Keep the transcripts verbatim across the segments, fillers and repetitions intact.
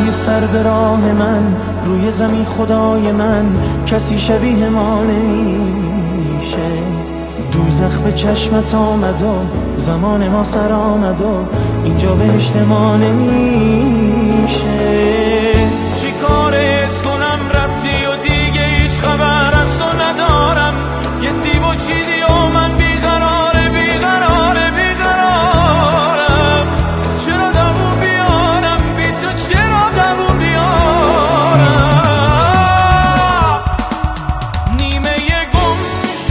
روی سر به راه من، روی زمین خدای من، کسی شبیه ما نمیشه. دوزخ به چشمت آمد و زمان ما سر آمد و اینجا بهشت ما نمیشه. چی کارت کنم رفتی و دیگه هیچ خبر از تو ندارم. یه سیب و چیدی و من بیقراره بیقراره بیقرارم. چرا دوون بیارم بی تو، چرا دوون بیارم. نیمه گم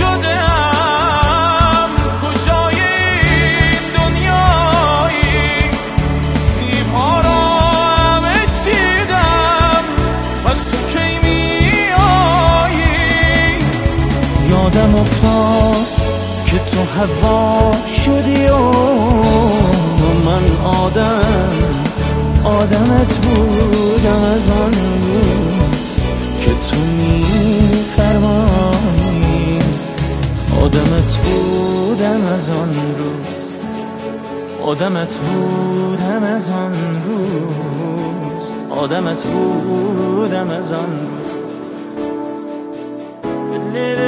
شدم کجای این دنیایی. سیب ها را همه چیدم پس تو کی میایی. یادم افتاد که تو هوا شدی و من آدم آدمت بودم از آن روز که تو میفرمایی. آدمت بودم از آن روز، آدمت بودم از آن روز، آدمت بودم از آن روز.